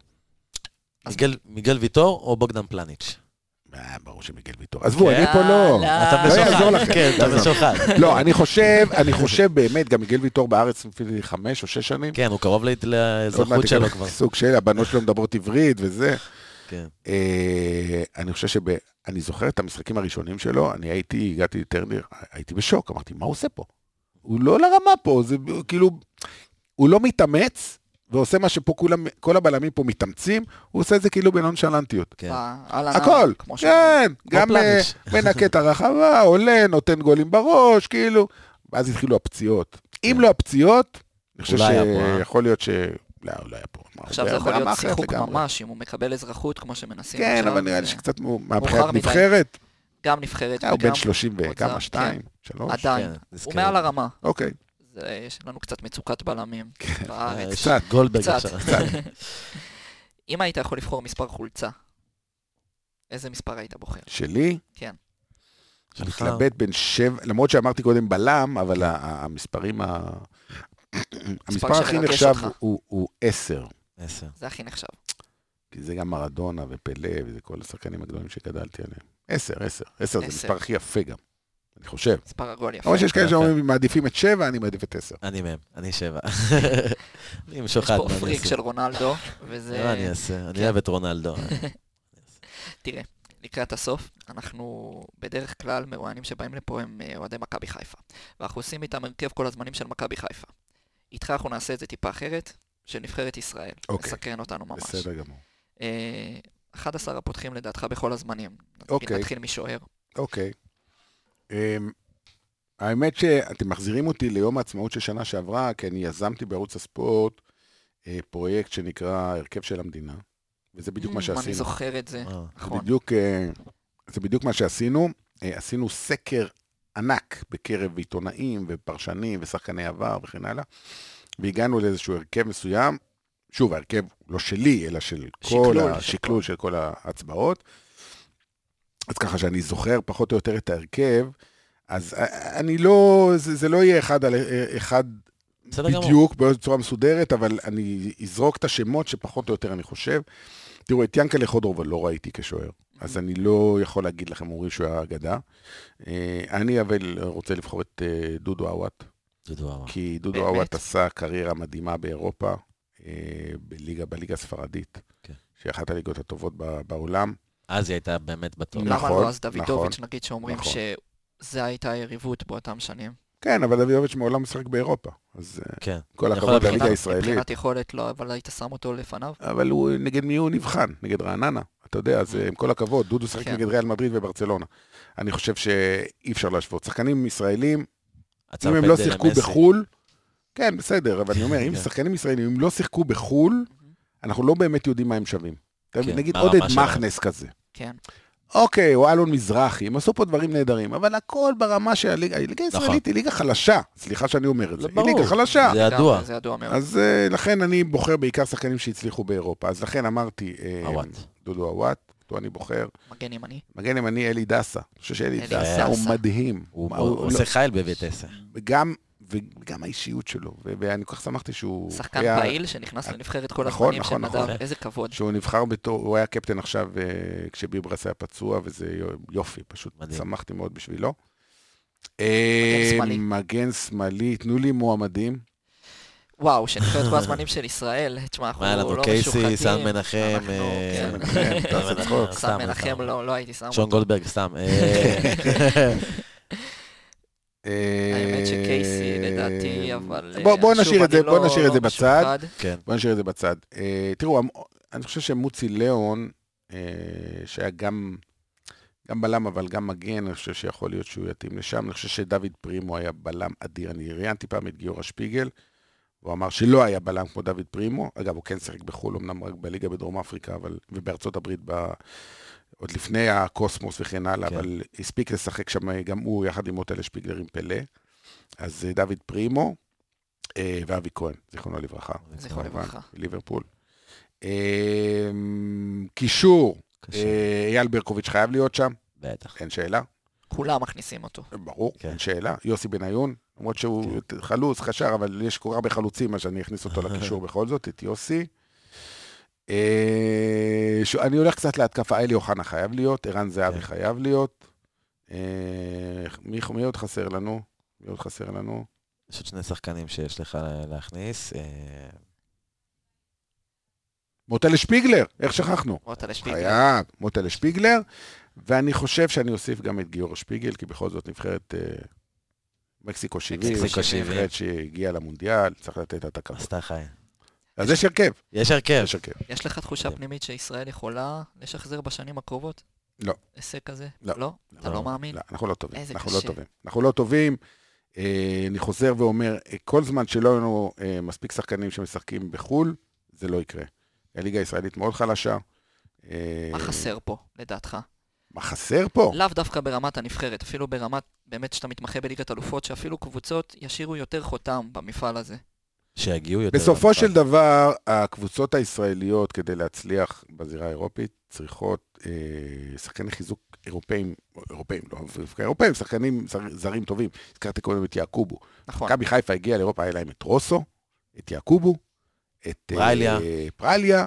מיגל ויטור או בוגדן פלניץ'? ברור שמיגל ויטור. עזבו, אני פה לא. אתה משוחד. כן, אתה משוחד. לא, אני חושב, אני חושב באמת, גם מיגל ויטור בארץ לפני חמש או שש שנים. כן, הוא קרוב לאזרחות שלו כבר. סוג של, הבנות שלו מדברות עברית וזה. כן. אני חושב שב... אני זוכר את המשחקים הראשונים שלו, אני הייתי, הגעתי לטרנר, הייתי בשוק, אמרתי, מה הוא עושה פה? הוא לא לרמה פה, זה כאילו, הוא לא מתאמץ, ועושה מה שפה כולם, כל הבלמים פה מתאמצים, הוא עושה את זה כאילו בנונשלנטיות. כן. הכל, כן, גם מנקה את הרחבה, עולה, נותן גולים בראש, כאילו, ואז התחילו הפציעות. אם לא הפציעות, אני חושב שיכול להיות ש... לא, הוא לא היה פה. עכשיו זה יכול להיות שיחוק ממש, אם הוא מקבל אזרחות כמו שמנסים. כן, אבל נראה לי שקצת מהבחינת נבחרת. גם נבחרת. הוא בן שלושים וכמה, שתיים, שלוש. עדיין, הוא מעל הרמה. אוקיי. זה, יש לנו קצת מצוקת בלמים בארץ. קצת, גולדברג קצת. עכשיו. אם היית יכול לבחור מספר חולצה, איזה מספר היית בוחר? שלי? כן. אני מתלבט בין שבע, למרות שאמרתי קודם בלם, אבל המספרים, המספר הכי נחשב הוא עשר. עשר. זה הכי נחשב. כי זה גם מרדונה ופלה, וזה כל השחקנים הגדולים שגדלתי עליהם. עשר, עשר. עשר זה מספר הכי יפה גם. אני חושב. מספר הגול יפה. אבל שיש כאלה שאומרים, מעדיפים את שבע, אני מעדיף את עשר. אני מהם, אני שבע. אני יש משוחד, פה פריק של רונלדו, וזה... לא, אני אעשה, אני אוהב את רונלדו. תראה, לקראת הסוף, אנחנו בדרך כלל מרואיינים שבאים לפה הם אוהדי מכבי חיפה. ואנחנו עושים איתם הרכב כל הזמנים של מכבי חיפה. איתך אנחנו נעשה את זה טיפה אחרת, של נבחרת ישראל. אוקיי. מסקרן אותנו ממש. בסדר גמור. אחד עשר הפותחים לדעתך בכל הזמנים. אוקיי. נתחיל משוער. אוקיי. האמת שאתם מחזירים אותי ליום העצמאות של שנה שעברה, כי אני יזמתי בערוץ הספורט פרויקט שנקרא הרכב של המדינה, וזה בדיוק מה שעשינו. אני זוכר את זה. זה בדיוק, זה בדיוק מה שעשינו. עשינו סקר ענק בקרב עיתונאים ופרשנים ושחקני עבר וכן הלאה, והגענו לאיזשהו הרכב מסוים, שוב, הרכב לא שלי, אלא של כל השקלול של כל ההצבעות, אז ככה שאני זוכר פחות או יותר את ההרכב, אז אני לא, זה, זה לא יהיה אחד על אחד בדיוק בצורה מסודרת, אבל אני אזרוק את השמות שפחות או יותר אני חושב. תראו, את ינקלה חודרוב לא ראיתי כשוער, אז אני לא יכול להגיד לכם, אומרים שהוא היה אגדה. אני אבל רוצה לבחור את דודו אוואט. דודו אוואט. כי דודו אוואט עשה קריירה מדהימה באירופה, בליגה, בליגה הספרדית, שהיא אחת הליגות הטובות בעולם. אז היא הייתה באמת בטוב. למה לא? אז דוידוביץ' נגיד שאומרים שזה הייתה היריבות באותם שנים. כן, אבל דוידוביץ' מעולם משחק באירופה, אז כן. כל הכבוד לליגה הישראלית. מבחינת יכולת לא, אבל היית שם אותו לפניו. אבל הוא, נגד מי הוא נבחן? נגד רעננה. אתה יודע, אז עם כל הכבוד, דודו שחק נגד ריאל מדריד וברצלונה. אני חושב שאי אפשר להשוות. שחקנים ישראלים, אם הם לא שיחקו בחול, כן, בסדר, אבל אני אומר, אם שחקנים ישראלים, אם לא שיחקו בחול, אנחנו לא באמת יודעים מה הם שווים. נגיד עוד את מחנס כזה. כן. אוקיי, או אלון מזרחי, הם עשו פה דברים נהדרים, אבל הכל ברמה של הליגה, הליגה הישראלית היא ליגה חלשה, סליחה שאני אומר את זה, היא ליגה חלשה. זה ידוע. זה ידוע מאוד. אז לכן אני בוחר בעיקר שחקנים שהצליחו באירופה, אז לכן אמרתי, דודו אוואט, אותו אני בוחר. מגן ימני. מגן ימני אלי דסה, אני חושב שאלי דסה הוא מדהים. הוא עושה חייל בביתסה. גם... וגם האישיות שלו, ואני כל כך שמחתי שהוא... שחקן פעיל שנכנס לנבחרת כל הזמנים של נדב, איזה כבוד. שהוא נבחר בתור, הוא היה קפטן עכשיו כשביברס היה פצוע, וזה יופי, פשוט שמחתי מאוד בשבילו. מגן שמאלי. מגן שמאלי, תנו לי מועמדים. וואו, שנבחרת כל הזמנים של ישראל, תשמע, אנחנו לא משוחדים. קייסי, סן מנחם, סן מנחם לא הייתי שם אותו. שון גולדברג, סתם. האמת שקייסי לדעתי, אבל... בואו נשאיר את זה, בואו נשאיר את זה בצד. בואו נשאיר את זה בצד. תראו, אני חושב שמוצי ליאון, שהיה גם בלם, אבל גם מגן, אני חושב שיכול להיות שהוא יתאים לשם. אני חושב שדוד פרימו היה בלם אדיר. אני ראיינתי פעם את גיורא שפיגל, והוא אמר שלא היה בלם כמו דוד פרימו. אגב, הוא כן שיחק בחו"ל, אמנם רק בליגה בדרום אפריקה, ובארצות הברית ב... עוד לפני הקוסמוס וכן הלאה, כן. אבל הספיק לשחק שם גם הוא, יחד עם מוטלה שפיגלר עם פלה. אז דוד פרימו אה, ואבי כהן, זיכרונו לברכה. זיכרונו לברכה. ליברפול. אה, קישור, אה, אייל ברקוביץ' חייב להיות שם. בטח. אין שאלה. כולם מכניסים אותו. ברור, כן. אין שאלה. יוסי בניון, למרות שהוא כן. חלוץ, חשר, אבל יש כל כך הרבה חלוצים, אז אני אכניס אותו לקישור בכל זאת, את יוסי. אני הולך קצת להתקפה, אלי אוחנה חייב להיות, ערן זהבי חייב להיות. מי עוד חסר לנו? מי עוד חסר לנו? יש עוד שני שחקנים שיש לך להכניס. מוטלה שפיגלר, איך שכחנו? מוטלה שפיגלר. חייב, מוטלה שפיגלר, ואני חושב שאני אוסיף גם את גיורא שפיגל, כי בכל זאת נבחרת מקסיקו שבעים, נבחרת שהגיעה למונדיאל, צריך לתת את הכבוד. עשתה חי. אז יש הרכב. יש הרכב. יש לך תחושה פנימית שישראל יכולה לשחזר בשנים הקרובות? לא. הישג כזה? לא. לא? אתה לא מאמין? לא, אנחנו לא טובים. אנחנו לא טובים. אנחנו לא טובים. אני חוזר ואומר, כל זמן שלא היו לנו מספיק שחקנים שמשחקים בחול, זה לא יקרה. הליגה הישראלית מאוד חלשה. מה חסר פה, לדעתך? מה חסר פה? לאו דווקא ברמת הנבחרת, אפילו ברמת באמת שאתה מתמחה בליגת אלופות, שאפילו קבוצות ישירו יותר חותם במפעל הזה. שיגיעו יותר. בסופו של דבר, הקבוצות הישראליות, כדי להצליח בזירה האירופית, צריכות אה, שחקני חיזוק אירופאים, אירופאים, לא אירופאים, שחקנים זרים טובים. הזכרתי קודם את יעקובו. נכון. מכבי חיפה הגיע לאירופה, היה להם את רוסו, את יעקובו, את פרליה. אה, פרליה.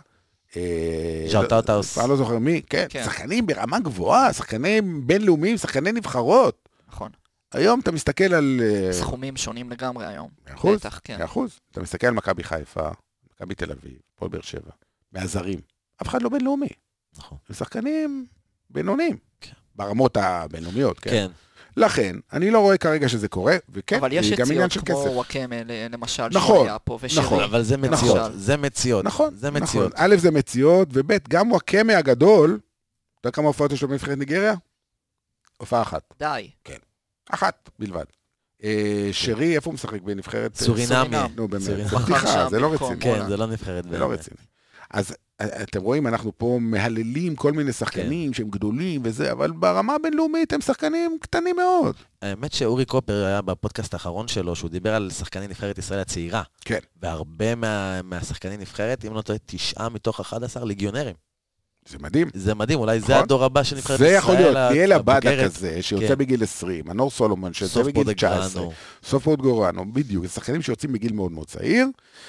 ז'אוטאוטאוס. כבר לא זוכר מי, כן, כן. שחקנים ברמה גבוהה, שחקנים בינלאומיים, שחקני נבחרות. נכון. היום אתה מסתכל על... סכומים שונים לגמרי היום. אחוז, בטח, כן. אחוז. אתה מסתכל על מכבי חיפה, מכבי תל אביב, פועל באר שבע, מהזרים. אף אחד לא בינלאומי. נכון. הם שחקנים בינוניים. כן. ברמות הבינלאומיות, כן. כן. לכן, אני לא רואה כרגע שזה קורה, וכן, אבל יש גם עניין יציאות של כמו כסף. וואקמה, למשל, נכון, שהוא היה פה, ושירי. נכון. אבל זה למשל. מציאות, זה מציאות. נכון, זה נכון. מציאות. א' זה מציאות, וב' גם וואקמה הגדול, אתה יודע כמה הופעות יש לו בנבחרת ניגריה? הופעה אחת. די. אחת בלבד. אה, שרי, איפה הוא משחק בנבחרת? סורינמי. נו באמת, סורינמי. זה בדיחה, זה לא במקום. רציני. כן, זה לא נבחרת. זה לא רציני. אז אתם רואים, אנחנו פה מהללים כל מיני שחקנים שהם גדולים וזה, אבל ברמה הבינלאומית הם שחקנים קטנים מאוד. האמת שאורי קופר היה בפודקאסט האחרון שלו, שהוא דיבר על שחקני נבחרת ישראל הצעירה. כן. והרבה מה, מהשחקני נבחרת, אם לא טועה, תשעה מתוך אחד עשר ליגיונרים. זה מדהים. זה מדהים, אולי זה נכון? הדור הבא של נבחרת זה ישראל. יכול להיות, ליאל עבדה הבוגרת. כזה, שיוצא כן. בגיל עשרים, הנור סולומון, שיוצא סוף בגיל פוד תשע עשרה, גורנו. סוף פוד גורנו, בדיוק, זה שחקנים שיוצאים בגיל מאוד מאוד צעיר,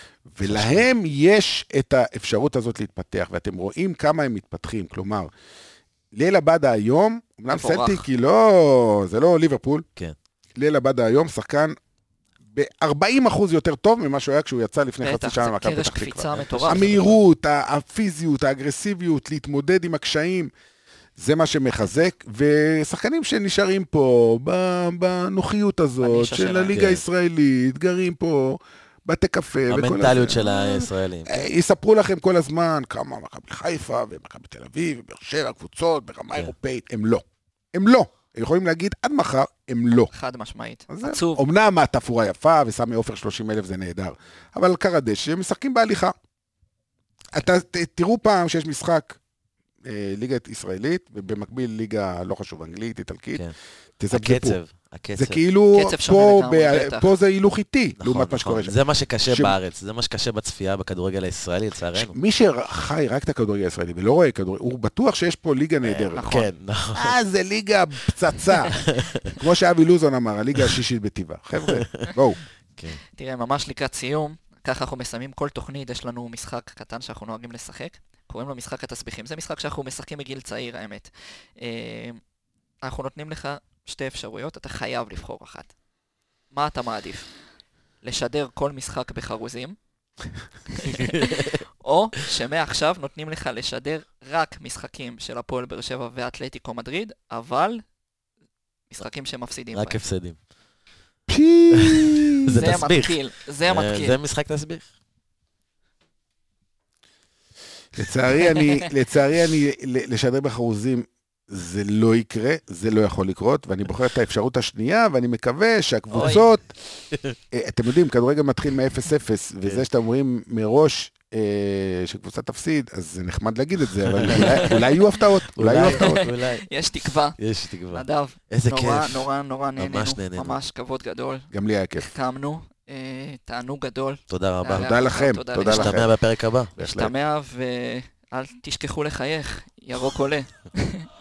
ולהם יש את האפשרות הזאת להתפתח, ואתם רואים כמה הם מתפתחים, כלומר, ליאל עבדה היום, אמנם מבורך. סלטיק היא לא, זה לא ליברפול, כן. ליאל עבדה היום שחקן ב-ארבעים אחוז יותר טוב ממה שהוא היה כשהוא יצא לפני חצי בטח, שנה זה ממכבי קרש פתח תקווה. קפיצה מטורף. המהירות, הפיזיות, האגרסיביות, להתמודד עם הקשיים, זה מה שמחזק, ושחקנים שנשארים פה בנוחיות הזאת, בנישה של שלהם. הליגה כן. הישראלית, גרים פה, בתי קפה, וכל המנטליות הזה. של הישראלים. אה, יספרו לכם כל הזמן כמה מכבי חיפה ומכבי תל אביב ובאר שבע, קבוצות ברמה כן. אירופאית, הם לא. הם לא. הם יכולים להגיד עד מחר, הם לא. חד משמעית. אז זה- עצוב. אמנם התפורה יפה, וסמי עופר שלושים אלף זה נהדר, אבל קרדש, הם משחקים בהליכה. אתה, ת, תראו פעם שיש משחק אה, ליגה ישראלית, ובמקביל ליגה, לא חשוב, אנגלית, איטלקית, כן. תזפזפו. הקצב, הקצב. זה כאילו, קצב שונה פה, לגמרי, ב- בטח. פה זה הילוך איטי, נכון, לעומת מה נכון. שקורה שם. זה מה שקשה ש- בארץ, זה מה שקשה בצפייה בכדורגל הישראלי, לצערנו. מי שחי רק את הכדורגל הישראלי ולא רואה כדורגל, הוא בטוח שיש פה ליגה נהדרת. נכון. כן, נכון. אה, זה ליגה פצצה. כמו שאבי לוזון אמר, הליגה השישית בטבעה. חבר'ה, בואו. כן. תראה, ממש לקראת סיום, ככה אנחנו מסיימים כל תוכנית, יש לנו משחק קטן שאנחנו נוהגים לשחק, קוראים לו משחק התסביכים. זה משחק שאנחנו משחקים בגיל צעיר, האמת. אה, אנחנו נותנים לך שתי אפשרויות, אתה חייב לבחור אחת. מה אתה מעדיף? לשדר כל משחק בחרוזים, או שמעכשיו נותנים לך לשדר רק משחקים של הפועל באר שבע ואתלטיקו מדריד, אבל משחקים שמפסידים רק בהם. הפסדים. פי... זה זה תסביך. מתקיל, זה אה, מתקיל. זה משחק תסביך. לצערי אני, לצערי אני, לשדר בחרוזים זה לא יקרה, זה לא יכול לקרות, ואני בוחר את האפשרות השנייה, ואני מקווה שהקבוצות, אה, אתם יודעים, כדורגל מתחיל מ-אפס אפס, וזה שאתם אומרים מראש אה, שקבוצה תפסיד, אז זה נחמד להגיד את זה, אבל אולי, אולי יהיו הפתעות, אולי יהיו הפתעות. אולי. יש תקווה. יש תקווה. נדב, איזה נורא, כיף. נורא, נורא נהנינו. ממש נהנינו. ממש כבוד גדול. גם לי היה כיף. החכמנו, אה, תענוג גדול. תודה רבה. היה תודה לכם, תודה תודה לכם. לכם. נשתמע בפרק הבא. בהחלט. נשתמע ואל תשכחו לחייך, ירוק עולה.